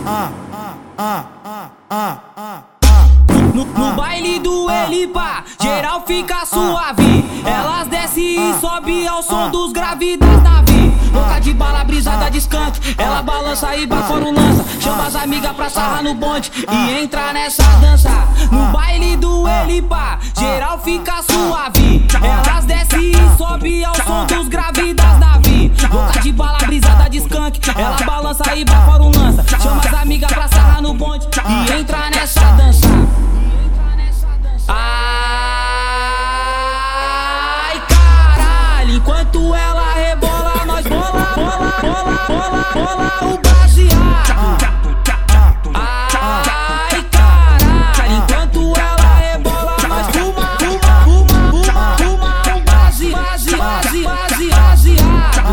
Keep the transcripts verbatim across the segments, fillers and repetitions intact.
No, no baile do Elipa, geral fica suave. Elas descem e sobe ao som dos graves das navi. Boca de bala, brisada de skunk. Ela balança e pra fora o lança. Chama as amigas pra sarrar no bonde e entra nessa dança. No baile do Elipa, geral fica suave. Elas descem e sobe ao som dos graves das navi. Boca de bala, brisada de skunk. Ela balança e pra fora o lança. Chama as amigas pra sarrar no bonde e entra nessa dança. Ai, caralho, enquanto ela rebola, nós bola, bola, bola, bola, bola o baseado. Ai, caralho, enquanto ela rebola, nós fuma, fuma, fuma, fuma, fuma o base, base, base, base, baseado.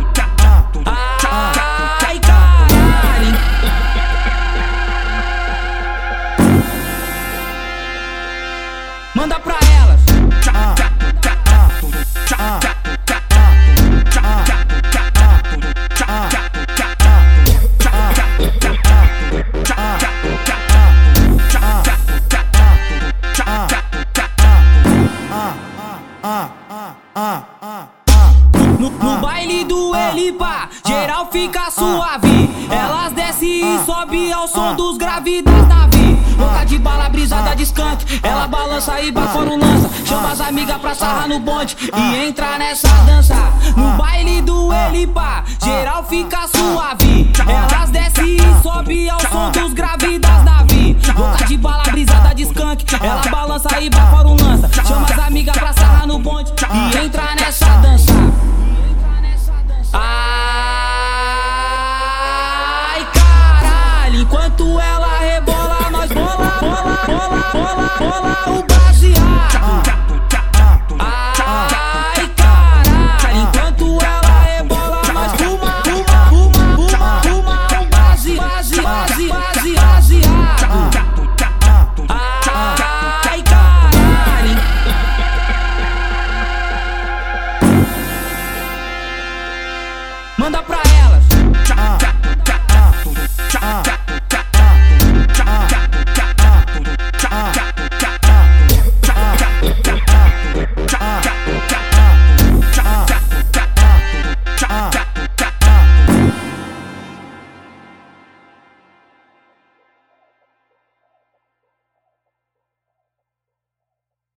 Ai, caralho. Manda pra elas. No, no baile do Elipa, geral fica suave. Elas descem e sobe ao som dos graves das navi. Boca de bala, brisada de skunk. Ela balança e pra fora o lança. Chama as amigas pra sarrar no bonde e entra nessa dança. No baile do Elipa, geral fica suave. Elas descem e sobe ao som dos graves das navi. Boca de bala, brisada de skunk. Ela balança e pra fora o lança. Chama as amigas pra sarrar no bonde e entra nessa dança. Ai, caralho, enquanto ela rebola, nós bola, bola, bola, bola, bola o baseado. Ai, caralho, enquanto ela rebola, nós fuma, fuma, fuma, fuma, fuma o base, base, base, base, baseado. Ai, caralho. Manda pra elas.